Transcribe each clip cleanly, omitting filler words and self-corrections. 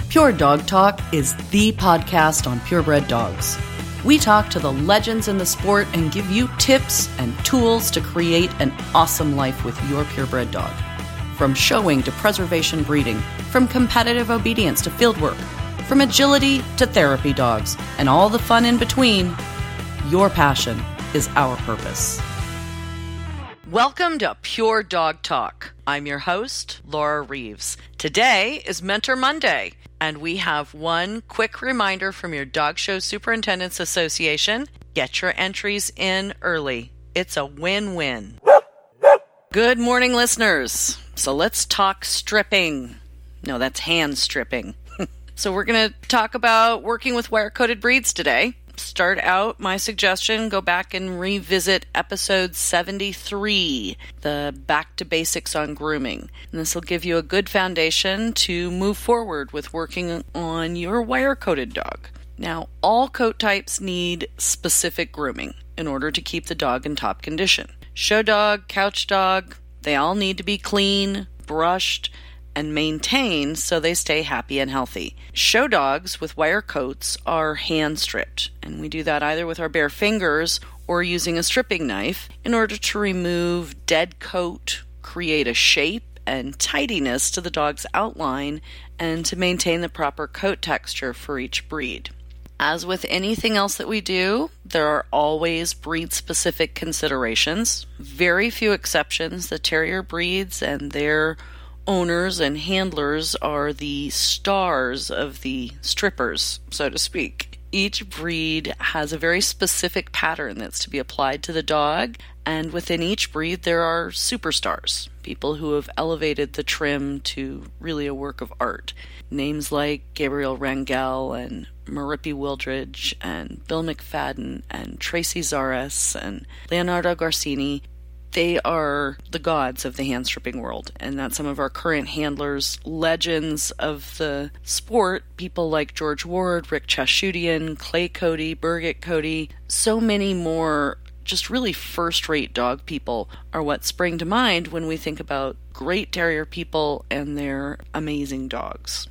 Pure Dog Talk is the podcast on purebred dogs. We talk to the legends in the sport and give you tips and tools to create an awesome life with your purebred dog. From showing to preservation breeding, from competitive obedience to fieldwork, from agility to therapy dogs, and all the fun in between, your passion is our purpose. Welcome to Pure Dog Talk. I'm your host, Laura Reeves. Today is Mentor Monday, and we have one quick reminder from your Dog Show Superintendents Association. Get your entries in early. It's a win-win. Good morning, listeners. So let's talk stripping. No, that's hand stripping. So we're going to talk about working with wire-coated breeds today. Start out, my suggestion, go back and revisit episode 73, the Back to Basics on Grooming. And this will give you a good foundation to move forward with working on your wire-coated dog. Now, all coat types need specific grooming in order to keep the dog in top condition. Show dog, couch dog, they all need to be clean, brushed, and maintained so they stay happy and healthy. Show dogs with wire coats are hand stripped, and we do that either with our bare fingers or using a stripping knife in order to remove dead coat, create a shape and tidiness to the dog's outline, and to maintain the proper coat texture for each breed. As with anything else that we do, there are always breed-specific considerations. Very few exceptions. The terrier breeds and their owners and handlers are the stars of the strippers, so to speak. Each breed has a very specific pattern that's to be applied to the dog, and within each breed there are superstars, people who have elevated the trim to really a work of art. Names like Gabriel Rangel and Marippy Wildridge and Bill McFadden and Tracy Zaras and Leonardo Garcini. They are the gods of the hand stripping world, and that's some of our current handlers, legends of the sport, people like George Ward, Rick Chashudian, Clay Cody, Birgit Cody. So many more just really first-rate dog people are what spring to mind when we think about great terrier people and their amazing dogs.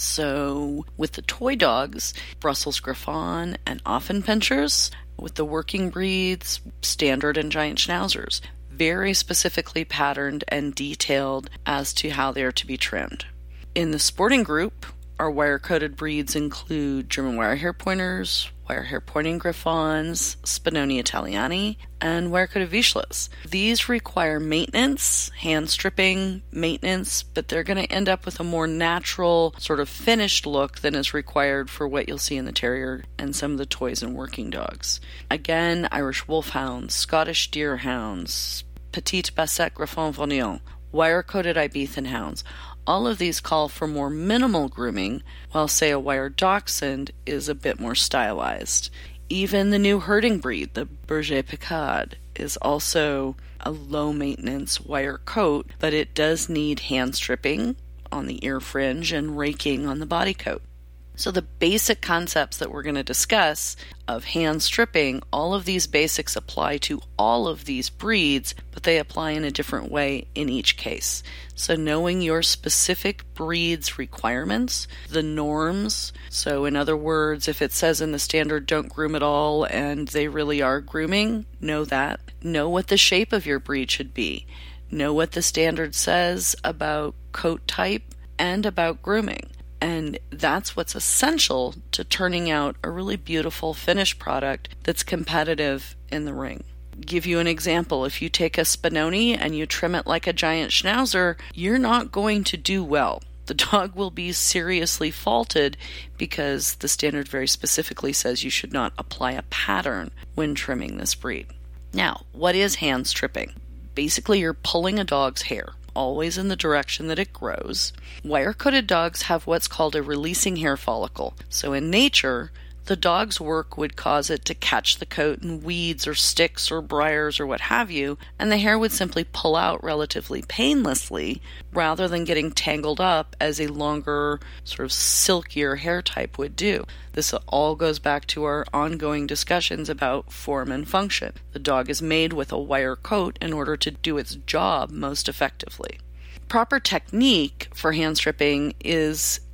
So with the toy dogs, Brussels Griffon and Offenpinchers. With the working breeds, Standard and Giant Schnauzers. Very specifically patterned and detailed as to how they are to be trimmed. In the sporting group, our wire-coated breeds include German wire-hair pointers, wire-hair pointing Griffons, Spinoni Italiani, and wire-coated Vizslas. These require maintenance, hand stripping, maintenance, but they're going to end up with a more natural, sort of finished look than is required for what you'll see in the terrier and some of the toys and working dogs. Again, Irish Wolfhounds, Scottish Deerhounds, Petite Basset Griffon Vaunion, wire-coated Ibethan Hounds. All of these call for more minimal grooming, while, say, a wire Dachshund is a bit more stylized. Even the new herding breed, the Berger Picard, is also a low-maintenance wire coat, but it does need hand stripping on the ear fringe and raking on the body coat. So the basic concepts that we're going to discuss of hand stripping, all of these basics apply to all of these breeds, but they apply in a different way in each case. So knowing your specific breed's requirements, the norms, so in other words, if it says in the standard don't groom at all and they really are grooming, know that. Know what the shape of your breed should be. Know what the standard says about coat type and about grooming. And that's what's essential to turning out a really beautiful finished product that's competitive in the ring. Give you an example. If you take a Spinoni and you trim it like a Giant Schnauzer, you're not going to do well. The dog will be seriously faulted because the standard very specifically says you should not apply a pattern when trimming this breed. Now, what is hand stripping? Basically, you're pulling a dog's hair, always in the direction that it grows. Wire-coated dogs have what's called a releasing hair follicle. So in nature, the dog's work would cause it to catch the coat in weeds or sticks or briars or what have you, and the hair would simply pull out relatively painlessly rather than getting tangled up as a longer, sort of silkier hair type would do. This all goes back to our ongoing discussions about form and function. The dog is made with a wire coat in order to do its job most effectively. Proper technique for hand stripping is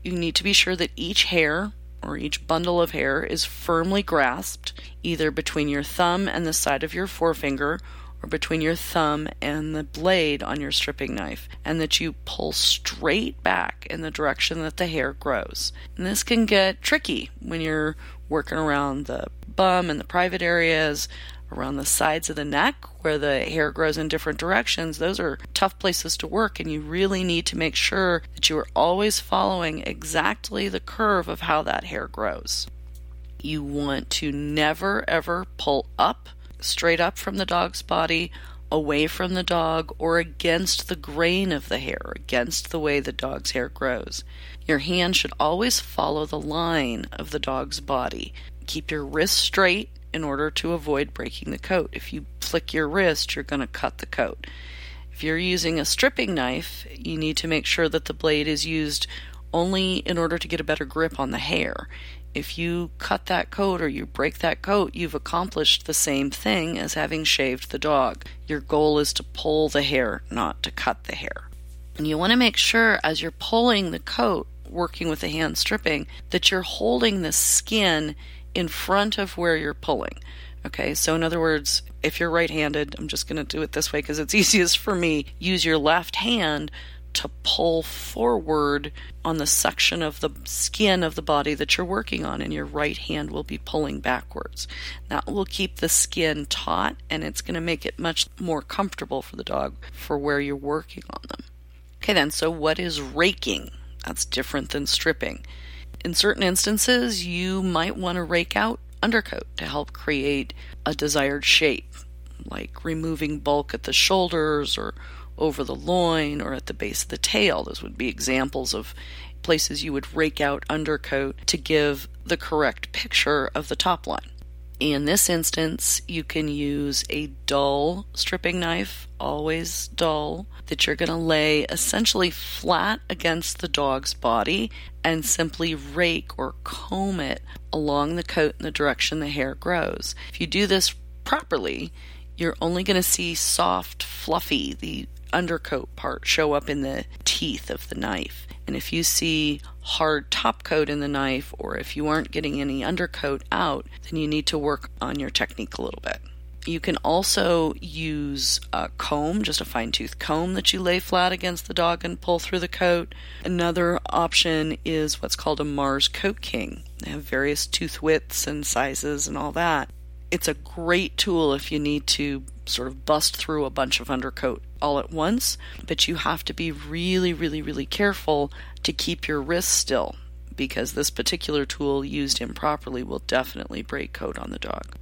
You need to be sure that each hair or each bundle of hair is firmly grasped either between your thumb and the side of your forefinger or between your thumb and the blade on your stripping knife, and that you pull straight back in the direction that the hair grows. And this can get tricky when you're working around the bum and the private areas, around the sides of the neck where the hair grows in different directions. Those are tough places to work, and you really need to make sure that you are always following exactly the curve of how that hair grows. You want to never ever pull up, straight up from the dog's body, away from the dog, or against the grain of the hair, against the way the dog's hair grows. Your hand should always follow the line of the dog's body. Keep your wrist straight in order to avoid breaking the coat. If you flick your wrist, you're going to cut the coat. If you're using a stripping knife, you need to make sure that the blade is used only in order to get a better grip on the hair. If you cut that coat or you break that coat, you've accomplished the same thing as having shaved the dog. Your goal is to pull the hair, not to cut the hair. And you want to make sure as you're pulling the coat, working with the hand stripping, that you're holding the skin in front of where you're pulling. Okay, so in other words, if you're right-handed, I'm just going to do it this way because it's easiest for me, use your left hand to pull forward on the section of the skin of the body that you're working on, and your right hand will be pulling backwards. That will keep the skin taut, and it's going to make it much more comfortable for the dog for where you're working on them. Okay then, so what is raking? That's different than stripping. In certain instances, you might want to rake out undercoat to help create a desired shape, like removing bulk at the shoulders or over the loin or at the base of the tail. Those would be examples of places you would rake out undercoat to give the correct picture of the top line. In this instance, you can use a dull stripping knife, always dull, that you're going to lay essentially flat against the dog's body and simply rake or comb it along the coat in the direction the hair grows. If you do this properly, you're only going to see soft, fluffy, the undercoat part show up in the teeth of the knife. And if you see hard top coat in the knife, or if you aren't getting any undercoat out, then you need to work on your technique a little bit. You can also use a comb, just a fine-tooth comb that you lay flat against the dog and pull through the coat. Another option is what's called a Mars Coat King. They have various tooth widths and sizes and all that. It's a great tool if you need to sort of bust through a bunch of undercoat all at once, but you have to be really, really, really careful to keep your wrist still, because this particular tool used improperly will definitely break coat on the dog.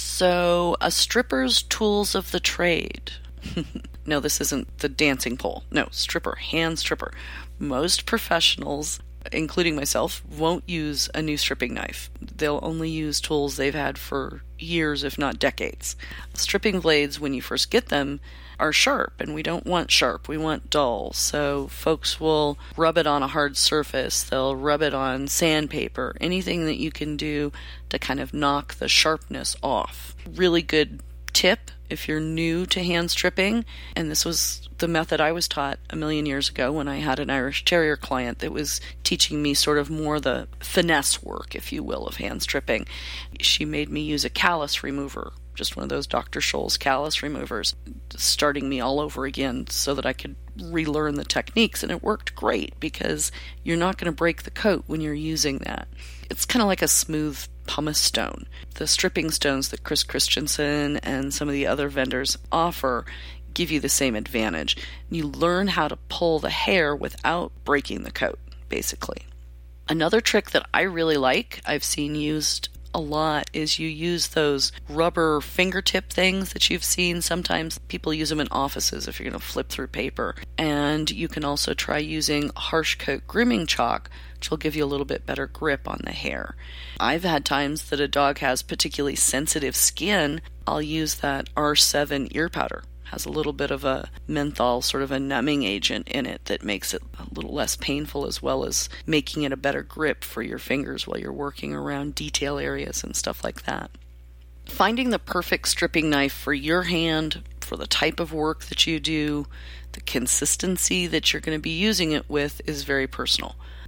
So, a stripper's tools of the trade. No, this isn't the dancing pole. No, stripper, hand stripper. Most professionals, including myself, won't use a new stripping knife. They'll only use tools they've had for years, if not decades. Stripping blades, when you first get them, are sharp, and we don't want sharp, we want dull. So folks will rub it on a hard surface, they'll rub it on sandpaper, anything that you can do to kind of knock the sharpness off. Really good tip if you're new to hand stripping, and this was the method I was taught a million years ago when I had an Irish Terrier client that was teaching me sort of more the finesse work, if you will, of hand stripping. She made me use a callus remover, just one of those Dr. Scholl's callus removers, starting me all over again so that I could relearn the techniques, and it worked great because you're not going to break the coat when you're using that. It's kind of like a smooth pumice stone. The stripping stones that Chris Christensen and some of the other vendors offer give you the same advantage. You learn how to pull the hair without breaking the coat, basically. Another trick that I really like, I've seen used a lot, is you use those rubber fingertip things that you've seen. Sometimes people use them in offices if you're going to flip through paper. And you can also try using harsh coat grooming chalk, which will give you a little bit better grip on the hair. I've had times that a dog has particularly sensitive skin. I'll use that R7 ear powder. Has a little bit of a menthol, sort of a numbing agent in it that makes it a little less painful, as well as making it a better grip for your fingers while you're working around detail areas and stuff like that. Finding the perfect stripping knife for your hand, for the type of work that you do, the consistency that you're going to be using it with is very personal.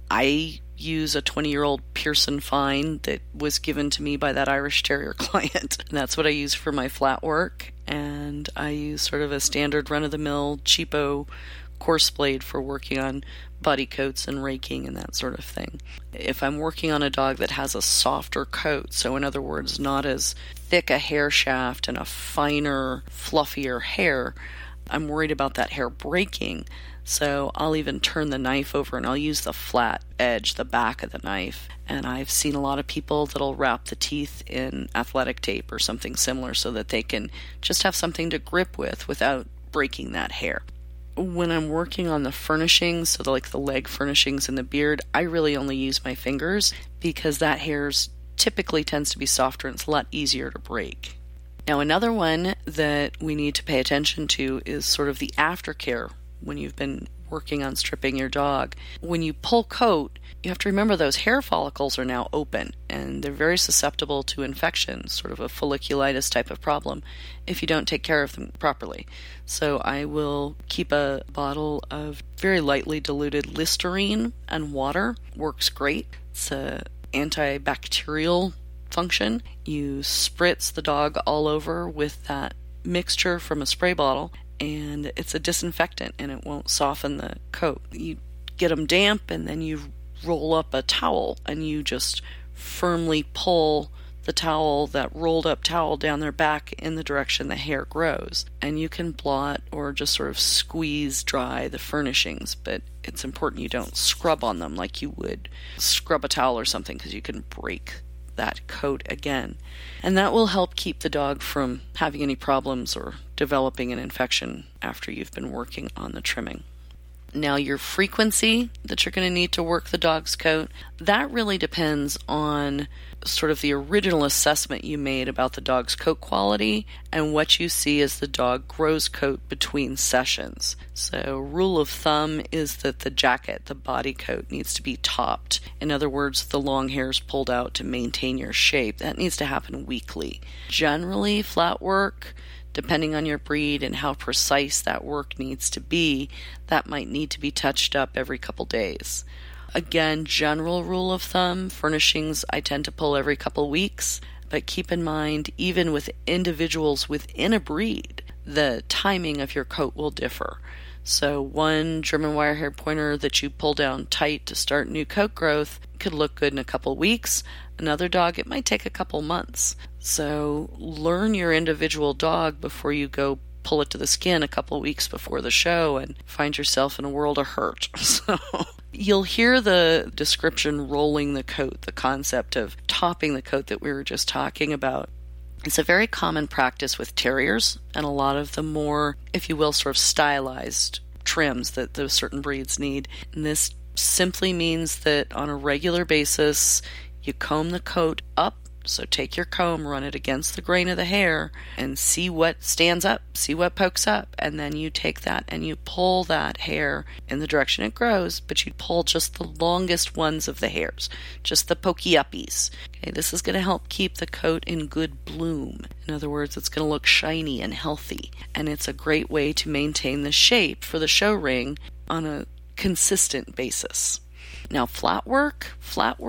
I use a 20-year-old Pearson Fine that was given to me by that Irish Terrier client. And that's what I use for my flat work. And I use sort of a standard run-of-the-mill cheapo coarse blade for working on body coats and raking and that sort of thing. If I'm working on a dog that has a softer coat, so in other words, not as thick a hair shaft and a finer, fluffier hair, I'm worried about that hair breaking. So I'll even turn the knife over and I'll use the flat edge, the back of the knife. And I've seen a lot of people that'll wrap the teeth in athletic tape or something similar so that they can just have something to grip with without breaking that hair. When I'm working on the furnishings, so like the leg furnishings and the beard, I really only use my fingers because that hair's typically tends to be softer and it's a lot easier to break. Now, another one that we need to pay attention to is sort of the aftercare when you've been working on stripping your dog. When you pull coat, you have to remember those hair follicles are now open and they're very susceptible to infection, sort of a folliculitis type of problem, if you don't take care of them properly. So I will keep a bottle of very lightly diluted Listerine and water. Works great. It's an antibacterial function. You spritz the dog all over with that mixture from a spray bottle, and it's a disinfectant and it won't soften the coat. You get them damp and then you roll up a towel and you just firmly pull the towel, that rolled up towel, down their back in the direction the hair grows. And you can blot or just sort of squeeze dry the furnishings, but it's important you don't scrub on them like you would scrub a towel or something because you can break that coat again. And that will help keep the dog from having any problems or developing an infection after you've been working on the trimming. Now, your frequency that you're going to need to work the dog's coat, that really depends on sort of the original assessment you made about the dog's coat quality and what you see as the dog grows coat between sessions. So, rule of thumb is that the jacket, the body coat, needs to be topped. In other words, the long hairs pulled out to maintain your shape. That needs to happen weekly. Generally, flat work, depending on your breed and how precise that work needs to be, that might need to be touched up every couple days. Again, general rule of thumb, furnishings I tend to pull every couple weeks, but keep in mind, even with individuals within a breed, the timing of your coat will differ. So one German Wirehair Pointer that you pull down tight to start new coat growth could look good in a couple weeks. Another dog, it might take a couple months. So learn your individual dog before you go pull it to the skin a couple weeks before the show and find yourself in a world of hurt. So you'll hear the description rolling the coat, the concept of topping the coat that we were just talking about. It's a very common practice with terriers and a lot of the more, if you will, sort of stylized trims that those certain breeds need. And this simply means that on a regular basis, you comb the coat up. So take your comb, run it against the grain of the hair, and see what stands up, see what pokes up. And then you take that and you pull that hair in the direction it grows, but you pull just the longest ones of the hairs, just the pokey uppies. Okay, this is going to help keep the coat in good bloom. In other words, it's going to look shiny and healthy. And it's a great way to maintain the shape for the show ring on a consistent basis. Now, flat work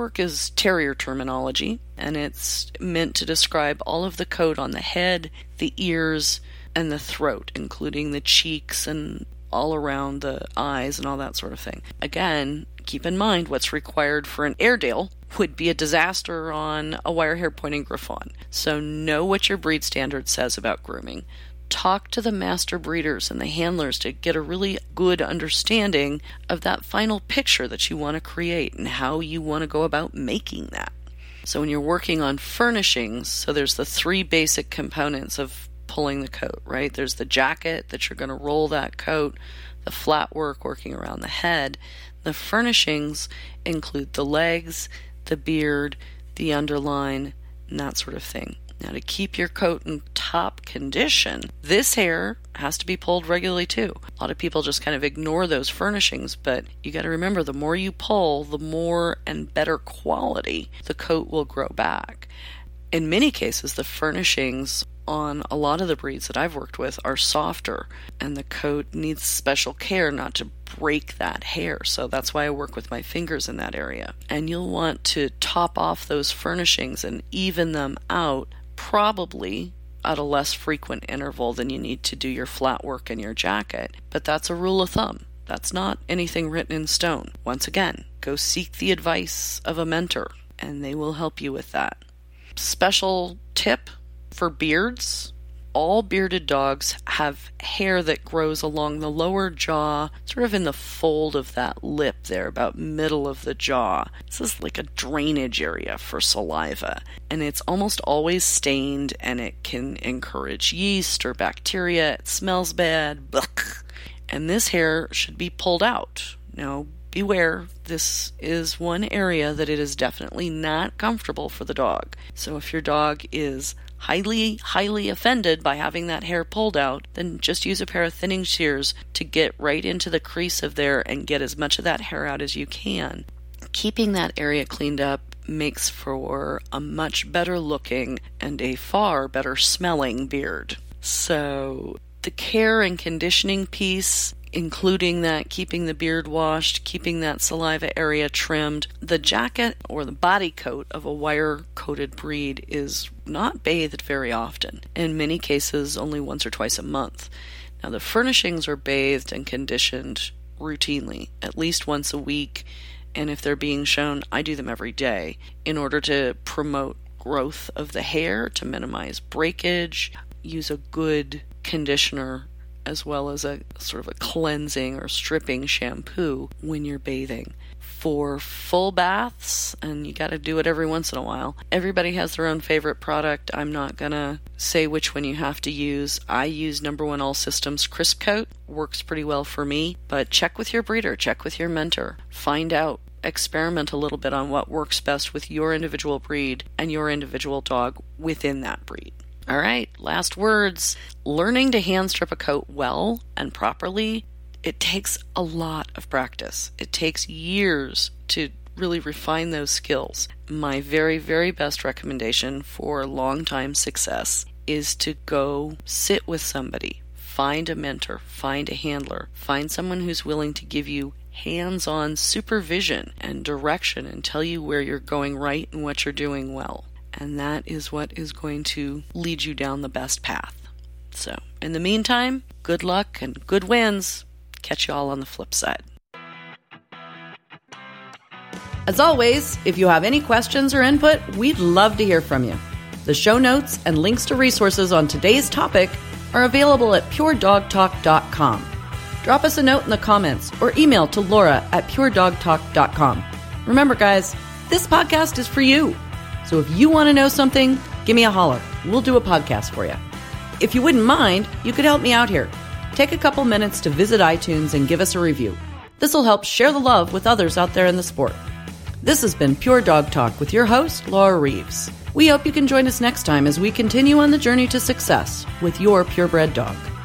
is terrier terminology, and it's meant to describe all of the coat on the head, the ears, and the throat, including the cheeks and all around the eyes and all that sort of thing. Again, keep in mind what's required for an Airedale would be a disaster on a Wirehair Pointing Griffon. So know what your breed standard says about grooming. Talk to the master breeders and the handlers to get a really good understanding of that final picture that you want to create and how you want to go about making that. So when you're working on furnishings, so there's the three basic components of pulling the coat, right? There's the jacket that you're going to roll that coat, the flat work working around the head. The furnishings include the legs, the beard, the underline, and that sort of thing. Now, to keep your coat in top condition, this hair has to be pulled regularly too. A lot of people just kind of ignore those furnishings, but you got to remember, the more you pull, the more and better quality the coat will grow back. In many cases, the furnishings on a lot of the breeds that I've worked with are softer, and the coat needs special care not to break that hair. So that's why I work with my fingers in that area. And you'll want to top off those furnishings and even them out, probably at a less frequent interval than you need to do your flat work and your jacket. But that's a rule of thumb. That's not anything written in stone. Once again, go seek the advice of a mentor, and they will help you with that. Special tip for beards: all bearded dogs have hair that grows along the lower jaw, sort of in the fold of that lip there, about middle of the jaw. This is like a drainage area for saliva, and it's almost always stained, and it can encourage yeast or bacteria. It smells bad. Blech. And this hair should be pulled out. Now, beware, this is one area that it is definitely not comfortable for the dog. So if your dog is highly offended by having that hair pulled out, then just use a pair of thinning shears to get right into the crease of there and get as much of that hair out as you can. Keeping that area cleaned up makes for a much better looking and a far better smelling beard. So the care and conditioning piece, including that keeping the beard washed, keeping that saliva area trimmed. The jacket or the body coat of a wire-coated breed is not bathed very often. In many cases, only once or twice a month. Now, the furnishings are bathed and conditioned routinely, at least once a week, and if they're being shown, I do them every day in order to promote growth of the hair, to minimize breakage. Use a good conditioner as well as a sort of a cleansing or stripping shampoo when you're bathing. For full baths, and you got to do it every once in a while, everybody has their own favorite product. I'm not going to say which one you have to use. I use No. 1 All Systems Crisp Coat. Works pretty well for me, but check with your breeder, check with your mentor. Find out, experiment a little bit on what works best with your individual breed and your individual dog within that breed. All right, last words. Learning to hand strip a coat well and properly, it takes a lot of practice. It takes years to really refine those skills. My very, very best recommendation for long-time success is to go sit with somebody. Find a mentor, find a handler, find someone who's willing to give you hands-on supervision and direction and tell you where you're going right and what you're doing well. And that is what is going to lead you down the best path. So, in the meantime, good luck and good wins. Catch you all on the flip side. As always, if you have any questions or input, we'd love to hear from you. The show notes and links to resources on today's topic are available at puredogtalk.com. Drop us a note in the comments or email to Laura@puredogtalk.com. Remember, guys, this podcast is for you. So if you want to know something, give me a holler. We'll do a podcast for you. If you wouldn't mind, you could help me out here. Take a couple minutes to visit iTunes and give us a review. This will help share the love with others out there in the sport. This has been Pure Dog Talk with your host, Laura Reeves. We hope you can join us next time as we continue on the journey to success with your purebred dog.